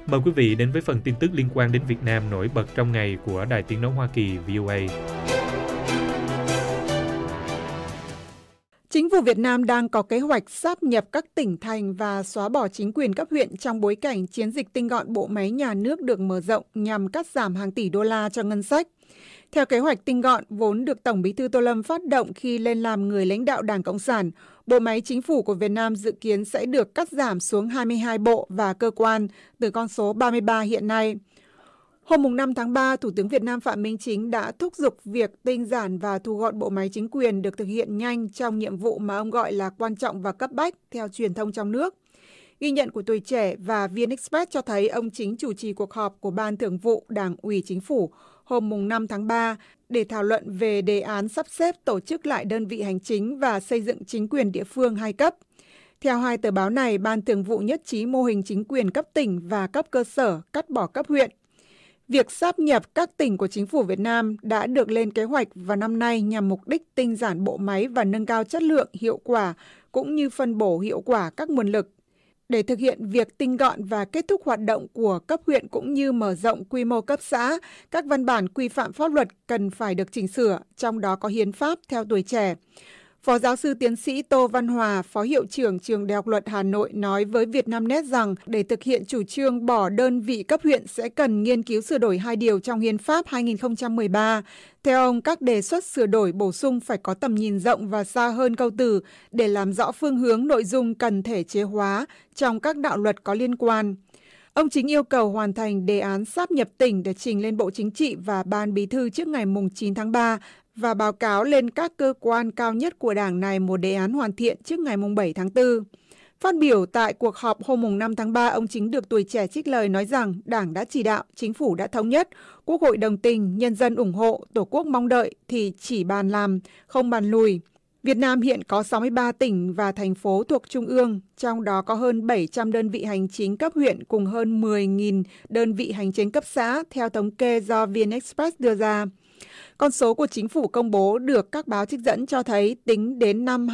Mời quý vị đến với phần tin tức liên quan đến Việt Nam nổi bật trong ngày của Đài Tiếng nói Hoa Kỳ VOA. Chính phủ Việt Nam đang có kế hoạch sáp nhập các tỉnh thành và xóa bỏ chính quyền cấp huyện trong bối cảnh chiến dịch tinh gọn bộ máy nhà nước được mở rộng nhằm cắt giảm hàng tỷ đô la cho ngân sách. Theo kế hoạch tinh gọn vốn được Tổng Bí thư Tô Lâm phát động khi lên làm người lãnh đạo Đảng Cộng sản, bộ máy chính phủ của Việt Nam dự kiến sẽ được cắt giảm xuống 22 bộ và cơ quan từ con số 33 hiện nay. Hôm 5 tháng 3, Thủ tướng Việt Nam Phạm Minh Chính đã thúc giục việc tinh giản và thu gọn bộ máy chính quyền được thực hiện nhanh trong nhiệm vụ mà ông gọi là quan trọng và cấp bách theo truyền thông trong nước. Ghi nhận của Tuổi Trẻ và VnExpress cho thấy ông Chính chủ trì cuộc họp của Ban Thường vụ Đảng ủy Chính phủ hôm 5 tháng 3 để thảo luận về đề án sắp xếp tổ chức lại đơn vị hành chính và xây dựng chính quyền địa phương hai cấp. Theo hai tờ báo này, Ban Thường vụ nhất trí mô hình chính quyền cấp tỉnh và cấp cơ sở, cắt bỏ cấp huyện. Việc sáp nhập các tỉnh của chính phủ Việt Nam đã được lên kế hoạch vào năm nay nhằm mục đích tinh giản bộ máy và nâng cao chất lượng, hiệu quả, cũng như phân bổ hiệu quả các nguồn lực. Để thực hiện việc tinh gọn và kết thúc hoạt động của cấp huyện cũng như mở rộng quy mô cấp xã, các văn bản quy phạm pháp luật cần phải được chỉnh sửa, trong đó có hiến pháp theo Tuổi Trẻ. Phó giáo sư tiến sĩ Tô Văn Hòa, Phó Hiệu trưởng Trường Đại học Luật Hà Nội nói với Vietnamnet rằng để thực hiện chủ trương bỏ đơn vị cấp huyện sẽ cần nghiên cứu sửa đổi hai điều trong Hiến pháp 2013. Theo ông, các đề xuất sửa đổi bổ sung phải có tầm nhìn rộng và xa hơn câu từ để làm rõ phương hướng nội dung cần thể chế hóa trong các đạo luật có liên quan. Ông Chính yêu cầu hoàn thành đề án sáp nhập tỉnh để trình lên Bộ Chính trị và Ban Bí thư trước ngày 9 tháng 3 và báo cáo lên các cơ quan cao nhất của Đảng này một đề án hoàn thiện trước ngày 7 tháng 4. Phát biểu tại cuộc họp hôm 5 tháng 3, ông Chính được Tuổi Trẻ trích lời nói rằng Đảng đã chỉ đạo, Chính phủ đã thống nhất, Quốc hội đồng tình, nhân dân ủng hộ, Tổ quốc mong đợi thì chỉ bàn làm, không bàn lùi. Việt Nam hiện có 63 tỉnh và thành phố thuộc Trung ương, trong đó có hơn 700 đơn vị hành chính cấp huyện cùng hơn 10.000 đơn vị hành chính cấp xã, theo thống kê do VnExpress đưa ra. Con số của chính phủ công bố được các báo trích dẫn cho thấy tính đến năm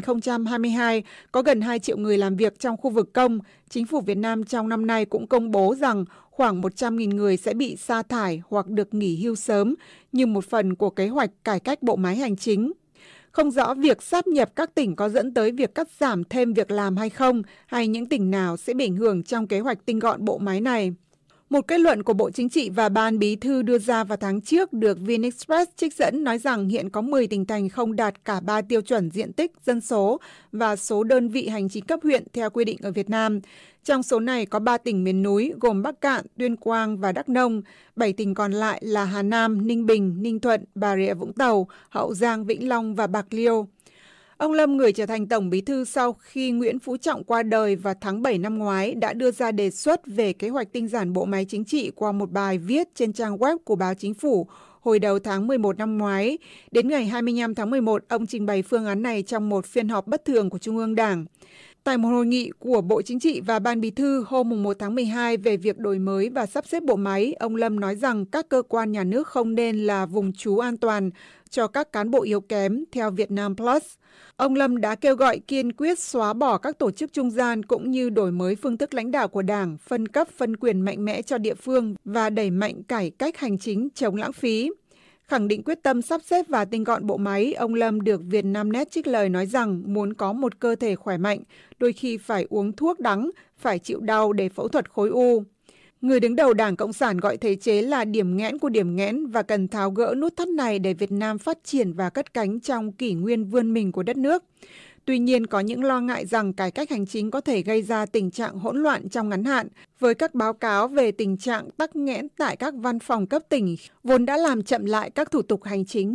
2022 có gần 2 triệu người làm việc trong khu vực công. Chính phủ Việt Nam trong năm nay cũng công bố rằng khoảng 100.000 người sẽ bị sa thải hoặc được nghỉ hưu sớm như một phần của kế hoạch cải cách bộ máy hành chính. Không rõ việc sáp nhập các tỉnh có dẫn tới việc cắt giảm thêm việc làm hay không, hay những tỉnh nào sẽ bị ảnh hưởng trong kế hoạch tinh gọn bộ máy này. Một kết luận của Bộ Chính trị và Ban Bí thư đưa ra vào tháng trước được VnExpress trích dẫn nói rằng hiện có 10 tỉnh thành không đạt cả 3 tiêu chuẩn diện tích, dân số và số đơn vị hành chính cấp huyện theo quy định ở Việt Nam. Trong số này có 3 tỉnh miền núi gồm Bắc Kạn, Tuyên Quang và Đắk Nông. 7 tỉnh còn lại là Hà Nam, Ninh Bình, Ninh Thuận, Bà Rịa Vũng Tàu, Hậu Giang, Vĩnh Long và Bạc Liêu. Ông Lâm, người trở thành Tổng Bí thư sau khi Nguyễn Phú Trọng qua đời vào tháng 7 năm ngoái, đã đưa ra đề xuất về kế hoạch tinh giản bộ máy chính trị qua một bài viết trên trang web của báo Chính phủ hồi đầu tháng 11 năm ngoái. Đến ngày 25 tháng 11, ông trình bày phương án này trong một phiên họp bất thường của Trung ương Đảng. Tại một hội nghị của Bộ Chính trị và Ban Bí thư hôm 1 tháng 12 về việc đổi mới và sắp xếp bộ máy, ông Lâm nói rằng các cơ quan nhà nước không nên là vùng trú an toàn cho các cán bộ yếu kém, theo Vietnam Plus. Ông Lâm đã kêu gọi kiên quyết xóa bỏ các tổ chức trung gian cũng như đổi mới phương thức lãnh đạo của Đảng, phân cấp phân quyền mạnh mẽ cho địa phương và đẩy mạnh cải cách hành chính chống lãng phí. Khẳng định quyết tâm sắp xếp và tinh gọn bộ máy, ông Lâm được Vietnamnet trích lời nói rằng muốn có một cơ thể khỏe mạnh, đôi khi phải uống thuốc đắng, phải chịu đau để phẫu thuật khối u. Người đứng đầu Đảng Cộng sản gọi thể chế là điểm nghẽn của điểm nghẽn và cần tháo gỡ nút thắt này để Việt Nam phát triển và cất cánh trong kỷ nguyên vươn mình của đất nước. Tuy nhiên, có những lo ngại rằng cải cách hành chính có thể gây ra tình trạng hỗn loạn trong ngắn hạn, với các báo cáo về tình trạng tắc nghẽn tại các văn phòng cấp tỉnh, vốn đã làm chậm lại các thủ tục hành chính.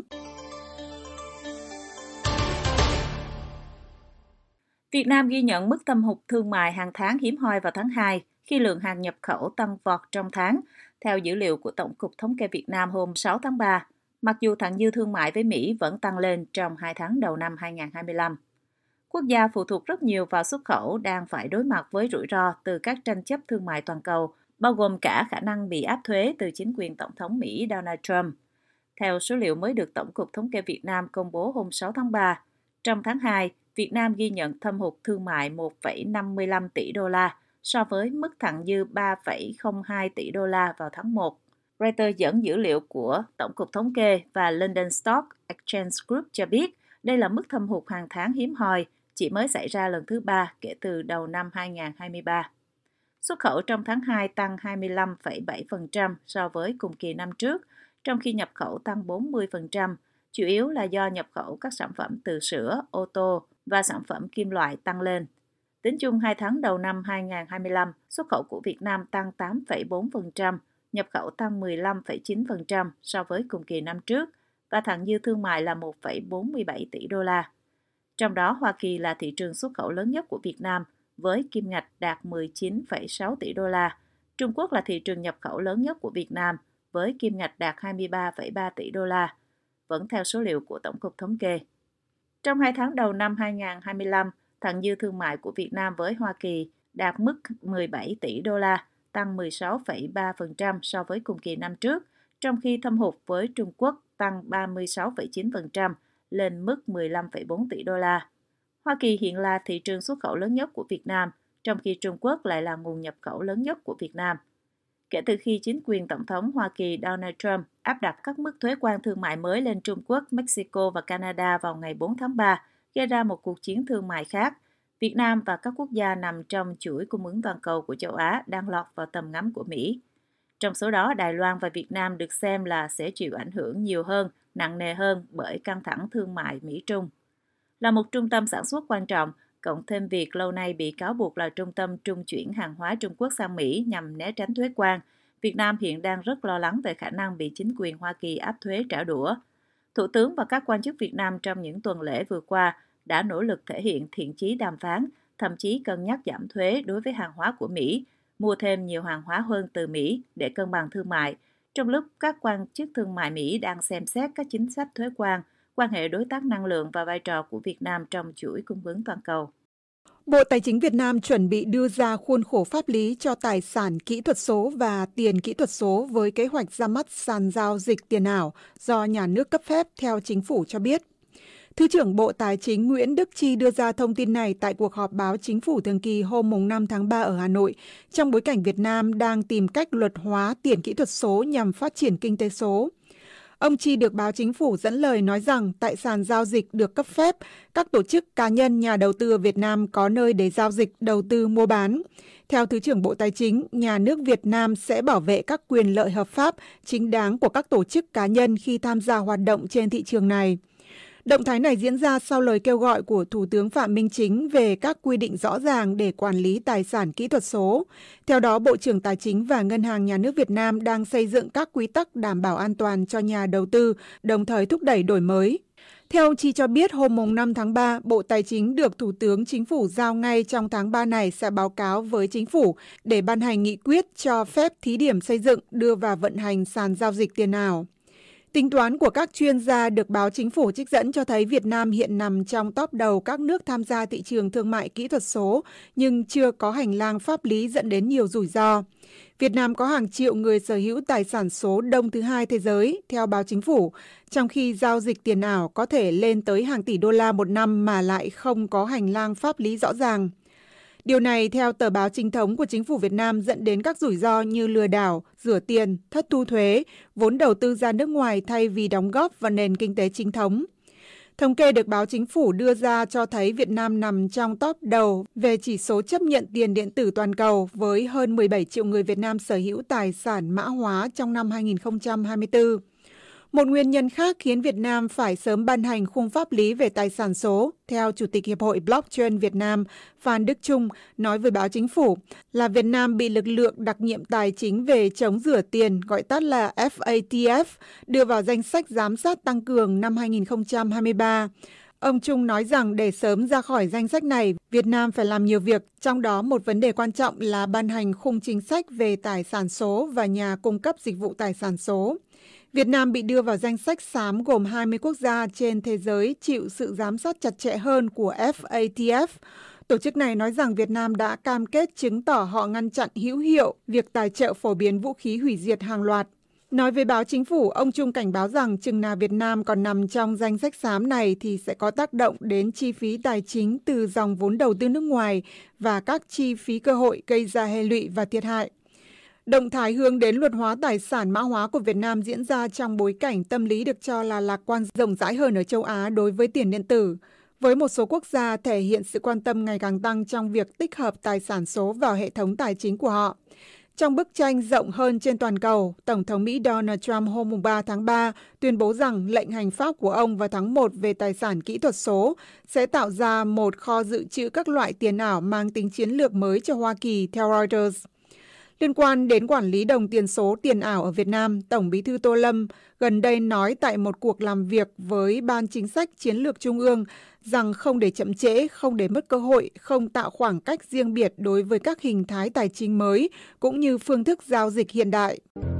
Việt Nam ghi nhận mức thâm hụt thương mại hàng tháng hiếm hoi vào tháng 2, khi lượng hàng nhập khẩu tăng vọt trong tháng, theo dữ liệu của Tổng cục Thống kê Việt Nam hôm 6 tháng 3, mặc dù thặng dư thương mại với Mỹ vẫn tăng lên trong 2 tháng đầu năm 2025. Quốc gia phụ thuộc rất nhiều vào xuất khẩu đang phải đối mặt với rủi ro từ các tranh chấp thương mại toàn cầu, bao gồm cả khả năng bị áp thuế từ chính quyền Tổng thống Mỹ Donald Trump. Theo số liệu mới được Tổng cục Thống kê Việt Nam công bố hôm 6 tháng 3, trong tháng 2, Việt Nam ghi nhận thâm hụt thương mại 1,55 tỷ đô la, so với mức thặng dư 3,02 tỷ đô la vào tháng 1. Reuters dẫn dữ liệu của Tổng cục Thống kê và London Stock Exchange Group cho biết đây là mức thâm hụt hàng tháng hiếm hoi, chỉ mới xảy ra lần thứ 3 kể từ đầu năm 2023. Xuất khẩu trong tháng 2 tăng 25,7% so với cùng kỳ năm trước, trong khi nhập khẩu tăng 40%, chủ yếu là do nhập khẩu các sản phẩm từ sữa, ô tô và sản phẩm kim loại tăng lên. Tính chung 2 tháng đầu năm 2025, xuất khẩu của Việt Nam tăng 8,4%, nhập khẩu tăng 15,9% so với cùng kỳ năm trước và thặng dư thương mại là 1,47 tỷ đô la. Trong đó, Hoa Kỳ là thị trường xuất khẩu lớn nhất của Việt Nam với kim ngạch đạt 19,6 tỷ đô la. Trung Quốc là thị trường nhập khẩu lớn nhất của Việt Nam với kim ngạch đạt 23,3 tỷ đô la, vẫn theo số liệu của Tổng cục Thống kê. Trong 2 tháng đầu năm 2025, thặng dư thương mại của Việt Nam với Hoa Kỳ đạt mức 17 tỷ đô la, tăng 16,3% so với cùng kỳ năm trước, trong khi thâm hụt với Trung Quốc tăng 36,9% lên mức 15,4 tỷ đô la. Hoa Kỳ hiện là thị trường xuất khẩu lớn nhất của Việt Nam, trong khi Trung Quốc lại là nguồn nhập khẩu lớn nhất của Việt Nam. Kể từ khi chính quyền Tổng thống Hoa Kỳ Donald Trump áp đặt các mức thuế quan thương mại mới lên Trung Quốc, Mexico và Canada vào ngày 4 tháng 3, gây ra một cuộc chiến thương mại khác, Việt Nam và các quốc gia nằm trong chuỗi cung ứng toàn cầu của châu Á đang lọt vào tầm ngắm của Mỹ. Trong số đó, Đài Loan và Việt Nam được xem là sẽ chịu ảnh hưởng nhiều hơn, nặng nề hơn bởi căng thẳng thương mại Mỹ-Trung. Là một trung tâm sản xuất quan trọng, cộng thêm việc lâu nay bị cáo buộc là trung tâm trung chuyển hàng hóa Trung Quốc sang Mỹ nhằm né tránh thuế quan, Việt Nam hiện đang rất lo lắng về khả năng bị chính quyền Hoa Kỳ áp thuế trả đũa. Thủ tướng và các quan chức Việt Nam trong những tuần lễ vừa qua đã nỗ lực thể hiện thiện chí đàm phán, thậm chí cân nhắc giảm thuế đối với hàng hóa của Mỹ, mua thêm nhiều hàng hóa hơn từ Mỹ để cân bằng thương mại, trong lúc các quan chức thương mại Mỹ đang xem xét các chính sách thuế quan, quan hệ đối tác năng lượng và vai trò của Việt Nam trong chuỗi cung ứng toàn cầu. Bộ Tài chính Việt Nam chuẩn bị đưa ra khuôn khổ pháp lý cho tài sản kỹ thuật số và tiền kỹ thuật số với kế hoạch ra mắt sàn giao dịch tiền ảo do nhà nước cấp phép theo chính phủ cho biết. Thứ trưởng Bộ Tài chính Nguyễn Đức Chi đưa ra thông tin này tại cuộc họp báo chính phủ thường kỳ hôm 5 tháng 3 ở Hà Nội, trong bối cảnh Việt Nam đang tìm cách luật hóa tiền kỹ thuật số nhằm phát triển kinh tế số. Ông Chi được báo chính phủ dẫn lời nói rằng tại sàn giao dịch được cấp phép, các tổ chức cá nhân nhà đầu tư ở Việt Nam có nơi để giao dịch đầu tư mua bán. Theo Thứ trưởng Bộ Tài chính, nhà nước Việt Nam sẽ bảo vệ các quyền lợi hợp pháp, chính đáng của các tổ chức cá nhân khi tham gia hoạt động trên thị trường này. Động thái này diễn ra sau lời kêu gọi của Thủ tướng Phạm Minh Chính về các quy định rõ ràng để quản lý tài sản kỹ thuật số. Theo đó, Bộ trưởng Tài chính và Ngân hàng Nhà nước Việt Nam đang xây dựng các quy tắc đảm bảo an toàn cho nhà đầu tư, đồng thời thúc đẩy đổi mới. Theo ông Chi cho biết, hôm 5 tháng 3, Bộ Tài chính được Thủ tướng Chính phủ giao ngay trong tháng 3 này sẽ báo cáo với Chính phủ để ban hành nghị quyết cho phép thí điểm xây dựng, đưa vào vận hành sàn giao dịch tiền ảo. Tính toán của các chuyên gia được báo chính phủ trích dẫn cho thấy Việt Nam hiện nằm trong top đầu các nước tham gia thị trường thương mại kỹ thuật số, nhưng chưa có hành lang pháp lý dẫn đến nhiều rủi ro. Việt Nam có hàng triệu người sở hữu tài sản số đông thứ hai thế giới, theo báo chính phủ, trong khi giao dịch tiền ảo có thể lên tới hàng tỷ đô la một năm mà lại không có hành lang pháp lý rõ ràng. Điều này, theo tờ báo chính thống của chính phủ Việt Nam, dẫn đến các rủi ro như lừa đảo, rửa tiền, thất thu thuế, vốn đầu tư ra nước ngoài thay vì đóng góp vào nền kinh tế chính thống. Thống kê được báo chính phủ đưa ra cho thấy Việt Nam nằm trong top đầu về chỉ số chấp nhận tiền điện tử toàn cầu với hơn 17 triệu người Việt Nam sở hữu tài sản mã hóa trong năm 2024. Một nguyên nhân khác khiến Việt Nam phải sớm ban hành khung pháp lý về tài sản số, theo Chủ tịch Hiệp hội Blockchain Việt Nam Phan Đức Trung nói với báo chính phủ, là Việt Nam bị lực lượng đặc nhiệm tài chính về chống rửa tiền, gọi tắt là FATF, đưa vào danh sách giám sát tăng cường năm 2023. Ông Trung nói rằng để sớm ra khỏi danh sách này, Việt Nam phải làm nhiều việc, trong đó một vấn đề quan trọng là ban hành khung chính sách về tài sản số và nhà cung cấp dịch vụ tài sản số. Việt Nam bị đưa vào danh sách xám gồm 20 quốc gia trên thế giới chịu sự giám sát chặt chẽ hơn của FATF. Tổ chức này nói rằng Việt Nam đã cam kết chứng tỏ họ ngăn chặn hữu hiệu việc tài trợ phổ biến vũ khí hủy diệt hàng loạt. Nói với báo Chính phủ, ông Trung cảnh báo rằng chừng nào Việt Nam còn nằm trong danh sách xám này thì sẽ có tác động đến chi phí tài chính từ dòng vốn đầu tư nước ngoài và các chi phí cơ hội gây ra hệ lụy và thiệt hại. Động thái hướng đến luật hóa tài sản mã hóa của Việt Nam diễn ra trong bối cảnh tâm lý được cho là lạc quan rộng rãi hơn ở châu Á đối với tiền điện tử, với một số quốc gia thể hiện sự quan tâm ngày càng tăng trong việc tích hợp tài sản số vào hệ thống tài chính của họ. Trong bức tranh rộng hơn trên toàn cầu, Tổng thống Mỹ Donald Trump hôm 3 tháng 3 tuyên bố rằng lệnh hành pháp của ông vào tháng 1 về tài sản kỹ thuật số sẽ tạo ra một kho dự trữ các loại tiền ảo mang tính chiến lược mới cho Hoa Kỳ, theo Reuters. Liên quan đến quản lý đồng tiền số tiền ảo ở Việt Nam, Tổng Bí thư Tô Lâm gần đây nói tại một cuộc làm việc với Ban Chính sách Chiến lược Trung ương rằng không để chậm trễ, không để mất cơ hội, không tạo khoảng cách riêng biệt đối với các hình thái tài chính mới cũng như phương thức giao dịch hiện đại.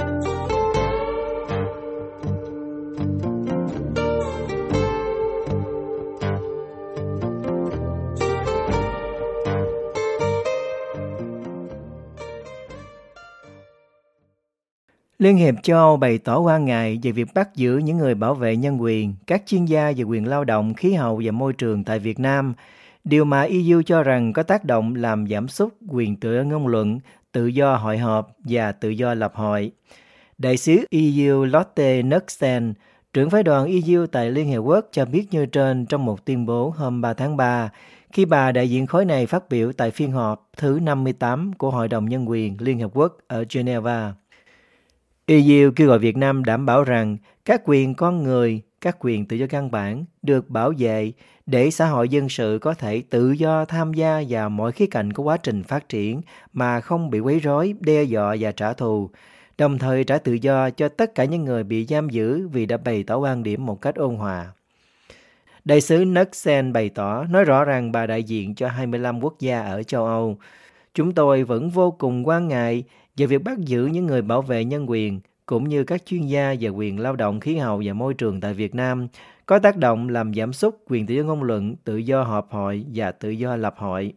Liên hiệp châu Âu bày tỏ quan ngại về việc bắt giữ những người bảo vệ nhân quyền, các chuyên gia về quyền lao động, khí hậu và môi trường tại Việt Nam, điều mà EU cho rằng có tác động làm giảm sút quyền tự do ngôn luận, tự do hội họp và tự do lập hội. Đại sứ EU Lotte Nexen, trưởng phái đoàn EU tại Liên Hiệp Quốc cho biết như trên trong một tuyên bố hôm 3 tháng 3, khi bà đại diện khối này phát biểu tại phiên họp thứ 58 của Hội đồng Nhân quyền Liên Hợp Quốc ở Geneva. EU kêu gọi Việt Nam đảm bảo rằng các quyền con người, các quyền tự do căn bản được bảo vệ để xã hội dân sự có thể tự do tham gia vào mọi khía cạnh của quá trình phát triển mà không bị quấy rối, đe dọa và trả thù, đồng thời trả tự do cho tất cả những người bị giam giữ vì đã bày tỏ quan điểm một cách ôn hòa. Đại sứ Nexen bày tỏ, nói rõ rằng bà đại diện cho 25 quốc gia ở châu Âu. Chúng tôi vẫn vô cùng quan ngại về việc bắt giữ những người bảo vệ nhân quyền, cũng như các chuyên gia về quyền lao động, khí hậu và môi trường tại Việt Nam, có tác động làm giảm sút quyền tự do ngôn luận, tự do họp hội và tự do lập hội.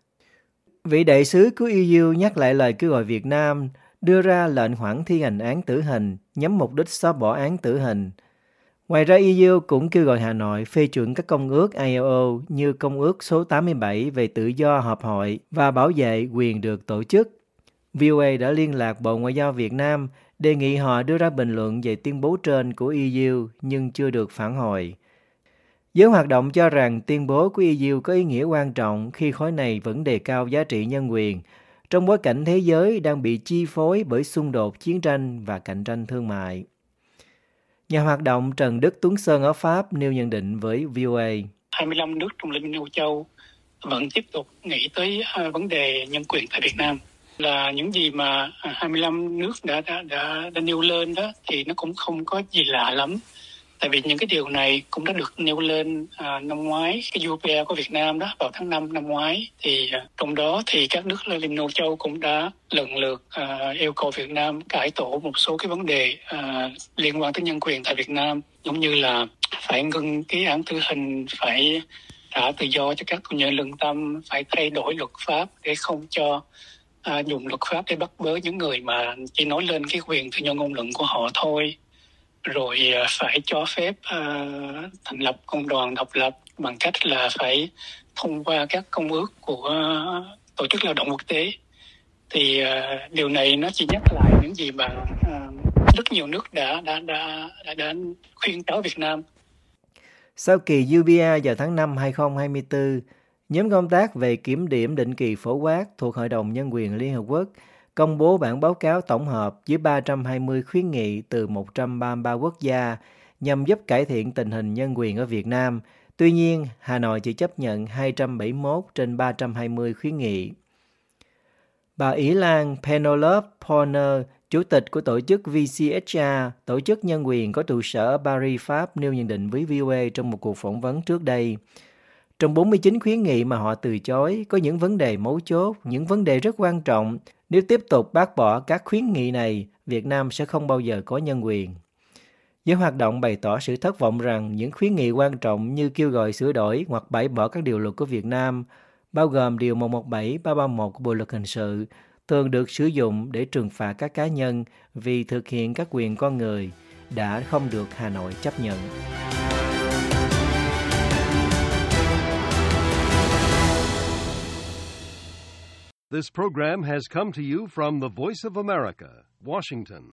Vị đại sứ của EU nhắc lại lời kêu gọi Việt Nam đưa ra lệnh hoãn thi hành án tử hình nhằm mục đích xóa bỏ án tử hình. Ngoài ra, EU cũng kêu gọi Hà Nội phê chuẩn các công ước ILO như Công ước số 87 về tự do họp hội và bảo vệ quyền được tổ chức. VOA đã liên lạc Bộ Ngoại giao Việt Nam đề nghị họ đưa ra bình luận về tuyên bố trên của EU nhưng chưa được phản hồi. Giới hoạt động cho rằng tuyên bố của EU có ý nghĩa quan trọng khi khối này vẫn đề cao giá trị nhân quyền, trong bối cảnh thế giới đang bị chi phối bởi xung đột, chiến tranh và cạnh tranh thương mại. Nhà hoạt động Trần Đức Tuấn Sơn ở Pháp nêu nhận định với VOA. 25 nước trong Liên minh Âu Châu vẫn tiếp tục nghĩ tới vấn đề nhân quyền tại Việt Nam. Là những gì mà 25 nước đã nêu lên đó thì nó cũng không có gì lạ lắm. Tại vì những cái điều này cũng đã được nêu lên năm ngoái, cái UPR của Việt Nam đó vào tháng 5 năm ngoái. Thì trong đó thì các nước Liên minh Âu Châu cũng đã lần lượt yêu cầu Việt Nam cải tổ một số cái vấn đề liên quan tới nhân quyền tại Việt Nam, giống như là phải ngưng cái án tử hình, phải trả tự do cho các tù nhân lương tâm, phải thay đổi luật pháp để không cho dùng luật pháp để bắt bớ những người mà chỉ nói lên cái quyền tự do ngôn luận của họ thôi. Rồi phải cho phép thành lập công đoàn độc lập bằng cách là phải thông qua các công ước của Tổ chức Lao động Quốc tế. Thì điều này nó chỉ nhắc lại những gì mà rất nhiều nước đã khuyên cáo Việt Nam. Sau kỳ UPR vào tháng 5 2024, nhóm công tác về kiểm điểm định kỳ phổ quát thuộc Hội đồng Nhân quyền Liên Hợp Quốc công bố bản báo cáo tổng hợp với 320 khuyến nghị từ 133 quốc gia nhằm giúp cải thiện tình hình nhân quyền ở Việt Nam. Tuy nhiên, Hà Nội chỉ chấp nhận 271 trên 320 khuyến nghị. Bà Ý Lan Penelope Porner, chủ tịch của tổ chức VCHR, tổ chức nhân quyền có trụ sở ở Paris, Pháp, nêu nhận định với VOA trong một cuộc phỏng vấn trước đây. Trong 49 khuyến nghị mà họ từ chối, có những vấn đề mấu chốt, những vấn đề rất quan trọng. Nếu tiếp tục bác bỏ các khuyến nghị này, Việt Nam sẽ không bao giờ có nhân quyền. Giới hoạt động bày tỏ sự thất vọng rằng những khuyến nghị quan trọng như kêu gọi sửa đổi hoặc bãi bỏ các điều luật của Việt Nam, bao gồm Điều 117, 331 của Bộ Luật Hình sự, thường được sử dụng để trừng phạt các cá nhân vì thực hiện các quyền con người đã không được Hà Nội chấp nhận. This program has come to you from the Voice of America, Washington.